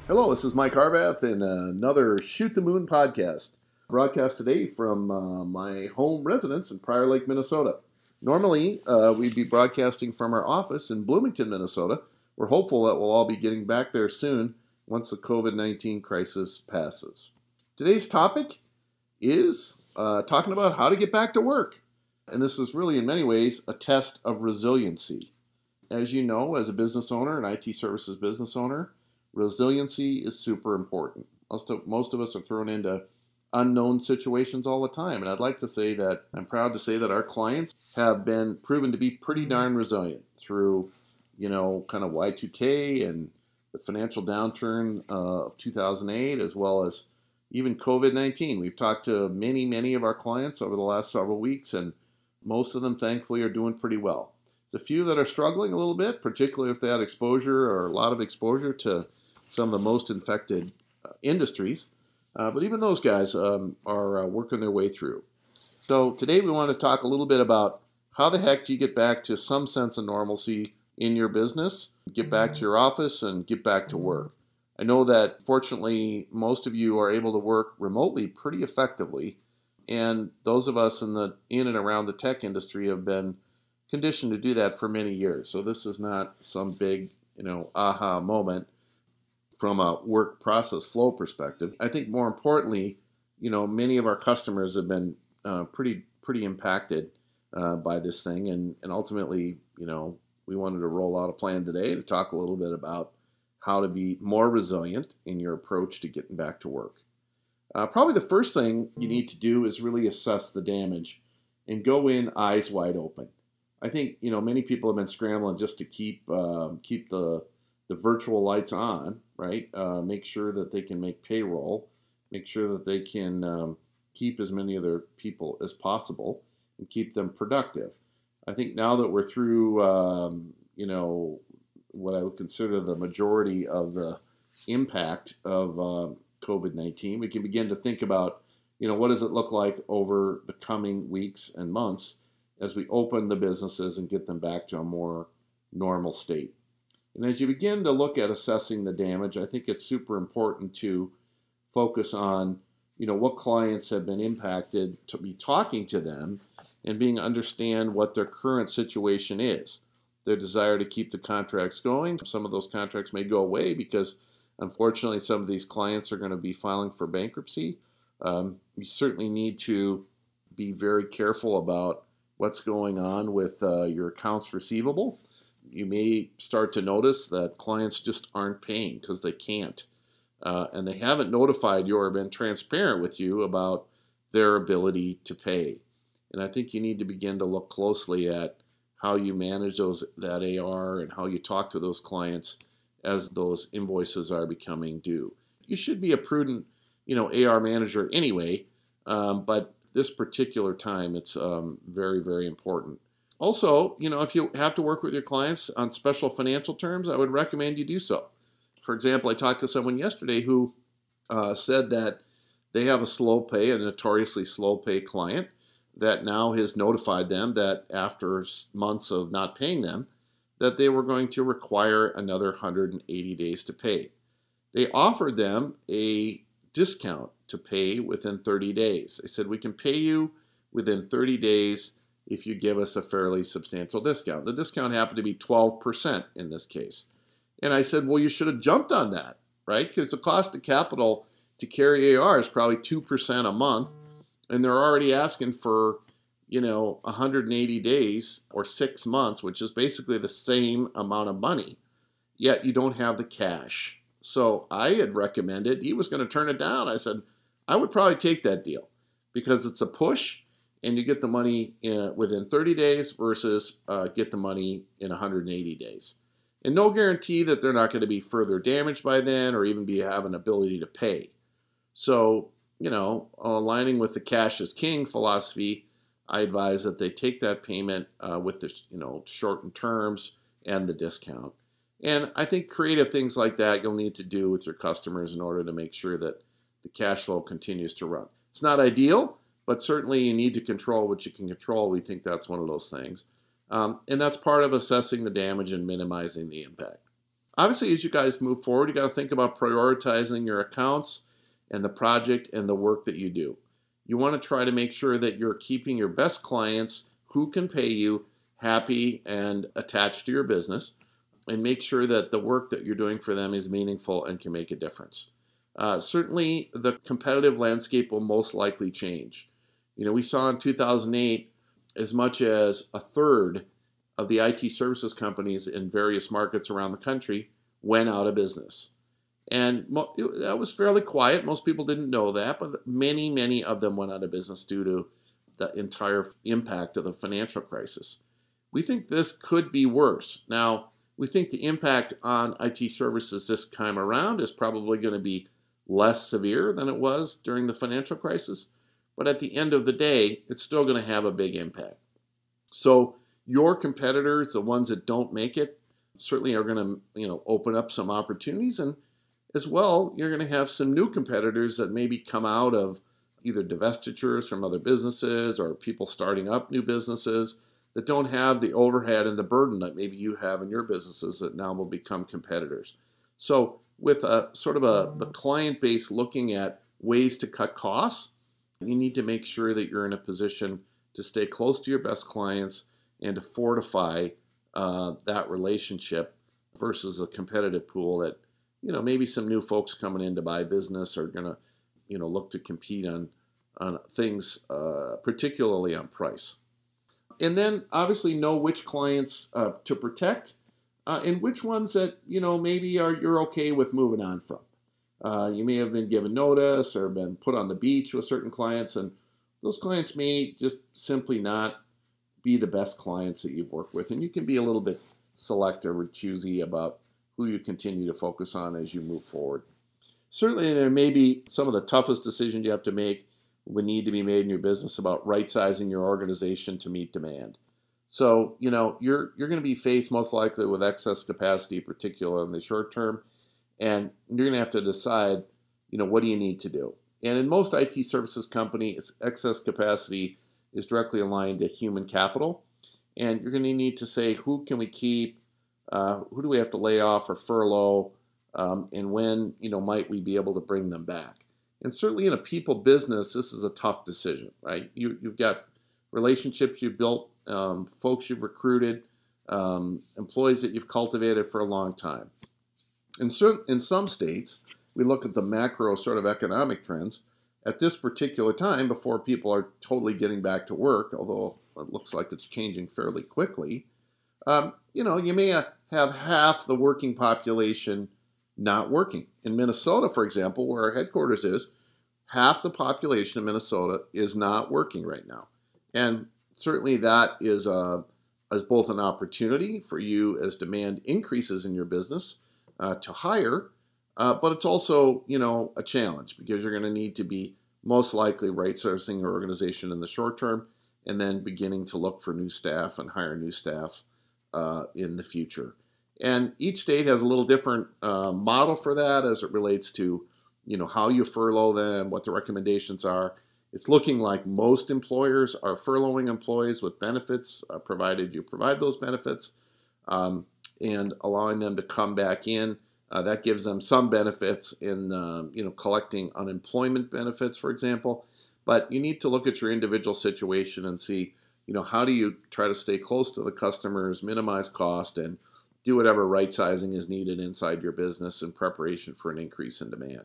Hello, this is Mike Harbath in another Shoot the Moon podcast. Broadcast today from my home residence in Prior Lake, Minnesota. Normally, we'd be broadcasting from our office in Bloomington, Minnesota. We're hopeful that we'll all be getting back there soon once the COVID-19 crisis passes. Today's topic is talking about how to get back to work. And this is really, in many ways, a test of resiliency. As you know, as a business owner, an IT services business owner, resiliency is super important. Most of us are thrown into unknown situations all the time. And I'd like to say that I'm proud to say that our clients have been proven to be pretty darn resilient through, kind of Y2K and the financial downturn of 2008, as well as even COVID-19. We've talked to many of our clients over the last several weeks, and most of them, thankfully, are doing pretty well. There's a few that are struggling a little bit, particularly if they had exposure or a lot of exposure to some of the most infected industries. But even those guys are working their way through. So today we want to talk a little bit about how the heck do you get back to some sense of normalcy in your business, get back to your office, and get back to work. I know that fortunately most of you are able to work remotely pretty effectively, and those of us in and around the tech industry have been conditioned to do that for many years. So this is not some big, aha moment from a work process flow perspective. I think more importantly, many of our customers have been pretty impacted by this thing, and ultimately, we wanted to roll out a plan today to talk a little bit about how to be more resilient in your approach to getting back to work. Probably the first thing you need to do is really assess the damage and go in eyes wide open. I think many people have been scrambling just to keep the virtual lights on, right? Make sure that they can make payroll, make sure that they can keep as many of their people as possible and keep them productive. I think now that we're through, what I would consider the majority of the impact of COVID-19, we can begin to think about, what does it look like over the coming weeks and months as we open the businesses and get them back to a more normal state. And as you begin to look at assessing the damage, I think it's super important to focus on, what clients have been impacted, to be talking to them and understand what their current situation is. Their desire to keep the contracts going. Some of those contracts may go away because, unfortunately, some of these clients are going to be filing for bankruptcy. You certainly need to be very careful about what's going on with your accounts receivable. You may start to notice that clients just aren't paying because they can't. And they haven't notified you or been transparent with you about their ability to pay. And I think you need to begin to look closely at how you manage that AR and how you talk to those clients as those invoices are becoming due. You should be a prudent, AR manager anyway, but this particular time, it's very important. Also, if you have to work with your clients on special financial terms, I would recommend you do so. For example, I talked to someone yesterday who said that they have a notoriously slow pay client that now has notified them that after months of not paying them, that they were going to require another 180 days to pay. They offered them a discount to pay within 30 days. They said, we can pay you within 30 days if you give us a fairly substantial discount. The discount happened to be 12% in this case. And I said, well, you should have jumped on that, right? Because the cost of capital to carry AR is probably 2% a month, and they're already asking for, 180 days or 6 months, which is basically the same amount of money, yet you don't have the cash. So I had recommended, he was going to turn it down. I said, I would probably take that deal because it's a push, and you get the money within 30 days versus get the money in 180 days. And no guarantee that they're not going to be further damaged by then or even have an ability to pay. So, aligning with the cash is king philosophy, I advise that they take that payment with the, shortened terms and the discount. And I think creative things like that you'll need to do with your customers in order to make sure that the cash flow continues to run. It's not ideal, but certainly you need to control what you can control. We think that's one of those things. And that's part of assessing the damage and minimizing the impact. Obviously, as you guys move forward, you got to think about prioritizing your accounts and the project and the work that you do. You want to try to make sure that you're keeping your best clients who can pay you happy and attached to your business, and make sure that the work that you're doing for them is meaningful and can make a difference. Certainly, the competitive landscape will most likely change. We saw in 2008 as much as a third of the IT services companies in various markets around the country went out of business. And that was fairly quiet. Most people didn't know that, but many, many of them went out of business due to the entire impact of the financial crisis. We think this could be worse. Now, we think the impact on IT services this time around is probably going to be less severe than it was during the financial crisis, but at the end of the day, it's still going to have a big impact. So your competitors, the ones that don't make it, certainly are going to open up some opportunities, and as well, you're going to have some new competitors that maybe come out of either divestitures from other businesses or people starting up new businesses that don't have the overhead and the burden that maybe you have in your businesses that now will become competitors. So with the client base looking at ways to cut costs, you need to make sure that you're in a position to stay close to your best clients and to fortify that relationship versus a competitive pool that, maybe some new folks coming in to buy business are going to, look to compete on things, particularly on price. And then obviously know which clients to protect and which ones that, maybe you're okay with moving on from. You may have been given notice or been put on the beach with certain clients, and those clients may just simply not be the best clients that you've worked with. And you can be a little bit selective or choosy about who you continue to focus on as you move forward. Certainly, there may be some of the toughest decisions you have to make would need to be made in your business about right-sizing your organization to meet demand. So, you're going to be faced most likely with excess capacity, particularly in the short term, and you're going to have to decide, what do you need to do? And in most IT services companies, excess capacity is directly aligned to human capital, and you're going to need to say, who can we keep? Who do we have to lay off or furlough? And when, might we be able to bring them back? And certainly in a people business, this is a tough decision, right? You've got relationships you've built, folks you've recruited, employees that you've cultivated for a long time. And in some states, we look at the macro sort of economic trends. At this particular time, before people are totally getting back to work, although it looks like it's changing fairly quickly, you may have half the working population not working. In Minnesota, for example, where our headquarters is, half the population of Minnesota is not working right now. And certainly that is both an opportunity for you as demand increases in your business to hire, but it's also, a challenge because you're going to need to be most likely right-sizing your organization in the short term and then beginning to look for new staff and hire new staff in the future. And each state has a little different model for that as it relates to, how you furlough them, what the recommendations are. It's looking like most employers are furloughing employees with benefits, provided you provide those benefits, and allowing them to come back in. That gives them some benefits in, collecting unemployment benefits, for example. But you need to look at your individual situation and see, how do you try to stay close to the customers, minimize cost, and do whatever right sizing is needed inside your business in preparation for an increase in demand.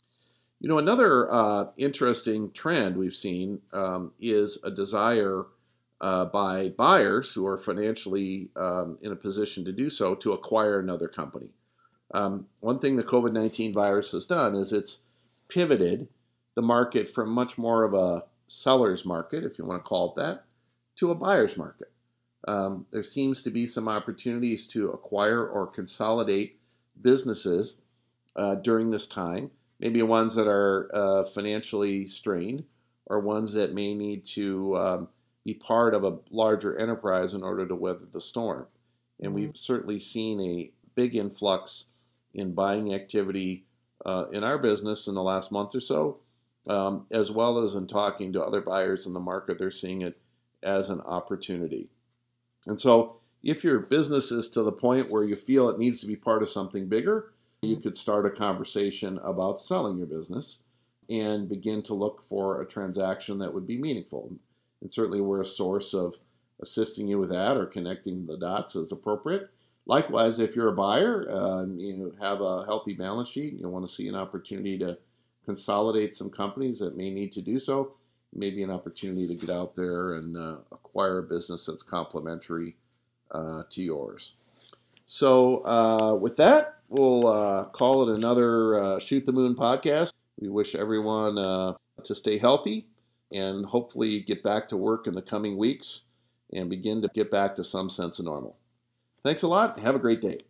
Another interesting trend we've seen is a desire by buyers who are financially in a position to do so to acquire another company. One thing the COVID-19 virus has done is it's pivoted the market from much more of a seller's market, if you want to call it that, to a buyer's market. There seems to be some opportunities to acquire or consolidate businesses during this time, maybe ones that are financially strained or ones that may need to be part of a larger enterprise in order to weather the storm. And we've certainly seen a big influx in buying activity in our business in the last month or so, as well as in talking to other buyers in the market. They're seeing it as an opportunity. And so, If your business is to the point where you feel it needs to be part of something bigger, you could start a conversation about selling your business and begin to look for a transaction that would be meaningful. And certainly we're a source of assisting you with that or connecting the dots as appropriate. Likewise, if you're a buyer, you have a healthy balance sheet, you want to see an opportunity to consolidate some companies that may need to do so, maybe an opportunity to get out there and acquire a business that's complementary to yours. So with that, we'll call it another Shoot the Moon podcast. We wish everyone to stay healthy and hopefully get back to work in the coming weeks and begin to get back to some sense of normal. Thanks a lot. Have a great day.